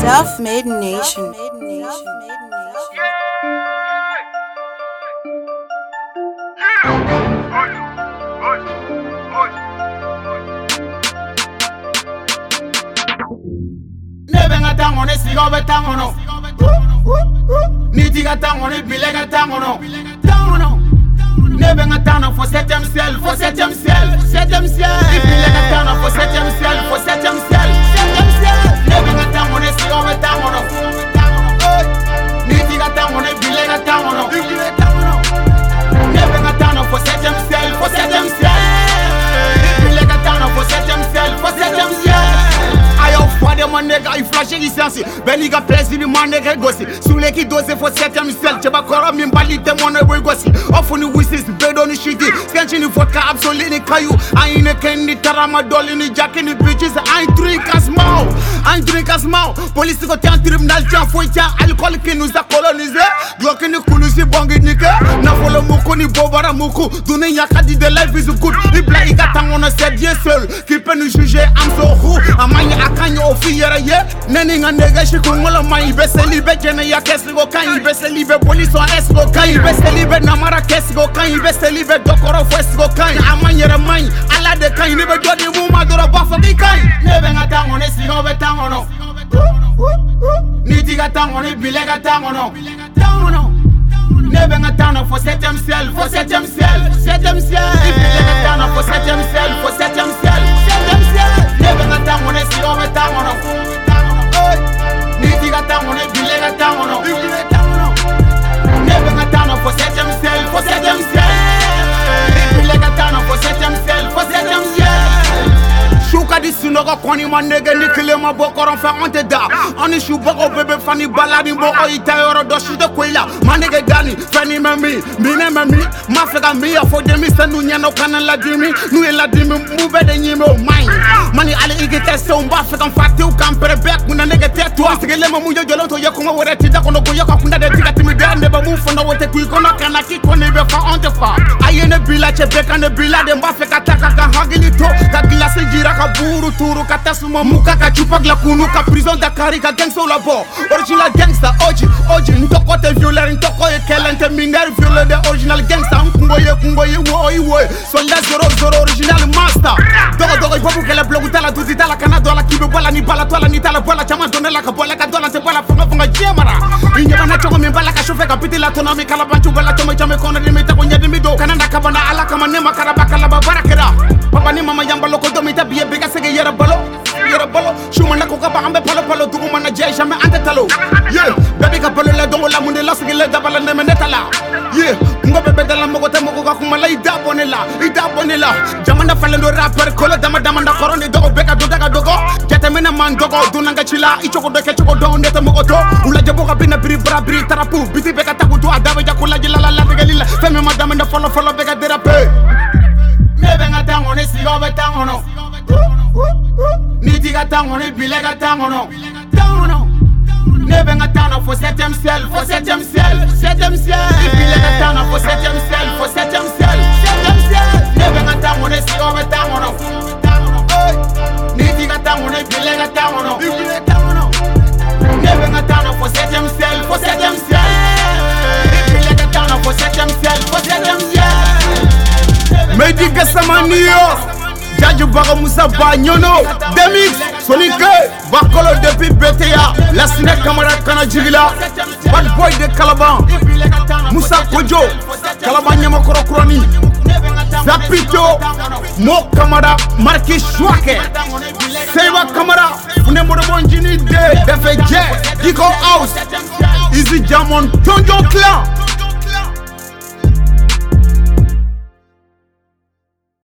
Self-made nation. Nebenga tango ne sigo be tango no. Nitiga tango ne bilega tango no. Tango no. Nebenga tango for septième ciel, for septième ciel, septième ciel. Bilega tango for septième ciel, for septième ciel, septième ciel. Nebenga tango ne sigo be tango no. Nitiga tango ne bilega tango no. Nebenga tango for septième ciel, for septième ciel. Bilega tango for septième ciel, for septième ciel. Fade mon nègre, il flashait licencié. Beniga plaisir, mon nègre gossi. Sous les qui dosent, faut septième ciel. Tcheba kora, mimbalite, mon nègre gossi. Offre nous wissis, bédo ni chiti. Scanchi ni vodka, absolu ni caillou. Aïne ken ni taramadol, ni jack ni bitches. Un drink as mau, un drink as mau. Police ko tiens tribunal, tiens fouille, tiens alcool qui nous a colonisé. Glock ni kulusi bongi nike. Na folo moukou ni bobara moukou. Donne yaka dit de life is good. Ni blaïga tang, on ne sait bien seul. Qui peut nous juger, am so who. Amani akanyo. Ofiyere ye neni nga nega shikungola mai beseli be jene ya kesgo kan beseli be police on esgo kan beseli be namara kesgo kan beseli be dokoro fesgo kan amanyere mai ala de kan ni be jodi mu madura bafa ki kan nebe nga tango ne sigo be tango no nitiga tango ne bilega tango no tango no nebe nga tango for septième ciel, for septième ciel, septième ciel. Bilega tango for septième ciel, for septième ciel, septième ciel. Nebe nga tango ne sigo be tango no. Nitiga tango ne bilega tango no. Nebe nga tango for septième ciel, for septième ciel. Bilega tango for septième ciel, for septième ciel. Shuka di sunoga kwani ma nege ni kilema bokoron fa onte da. Oni shuboko bebe fani baladi mboko itayoro doshi de kwela. Ma nege dani fani mami, mine mami. Mafega mi afo demi senu nyano kanan la dimi. Nue la dimi mube de nyime o mine. Mani ale igi teste umba fega mfati ukampere bek muna nege tetu. Asigele mujo jolonto yekuma wore tida kono goyoka kunda de tiga timi de neba mufona wote kuikono kana kiko nebe fa onte fa. Ayene bila chebeka ne bila de mba fega taka ka hagilito. Ka glase jira ka buru turu ka tasuma muka ka chupa gla kunu ka prison Dakari ka gangsta la bo. Original gangsta oji ntoko te violer ntoko ye kelente mingar violer de original gangsta kungoye wo soldat zero original master. Dogo ibobu kele blogu tala tuti tala kana dola kibe bola ni bala tola ni tala bola chama donela ka bola ka dola te bola fonga jemara. Inyaba na chongo mbala ka shofe ka piti la tonomi kala bantu bola chama chama kono ni mita kunya di mido kana nakabana ala kama nema karabaka la babarakera. Papa ni mama yamba loko domi tabiye bega sege yera balo shumana ko ka bambe palo dugu mana jey jamais ante talo yeah baby ka palo la dongo la munde la sege le dabala ne menetala yeah ngo bebe dala mogo te mogo ka kuma la ida bonela jamanda falendo rapper ko la dama da korone dogo beka do daga dogo jete mena man dogo dunanga chila ichoko do ke choko do ndete mogo to ula jabo ka bina bri tarapu biti beka tagu do adabe jakula jila la degalila femme madame da follow beka derape nebe nga tango ne sigo be tango no. Nitiga tango ne bilega tango no. Nebe nga tango for septième ciel, for septième ciel, septième ciel. Bilega tango for septième ciel, for septième ciel, septième ciel. Nebe nga tango ne sigo be tango no. Nitiga tango ne bilega tango no. Nebe nga tango for septième ciel, for septième ciel. Bilega tango for septième ciel, for septième ciel. Medi Gasamaniyo Jaju Baga Moussa Banyono Demix Sonike Bakolo depuis BTA La Sine Kamara Kana Jigila Bad Boy de Kalaban Moussa Kojo Kalaban Nyama Koro Kroni Zapito Mo Kamara Marki Chouake Seiba Kamara Fune Morobonjini De FJ Diko House Easy Jamon Tonjon Clan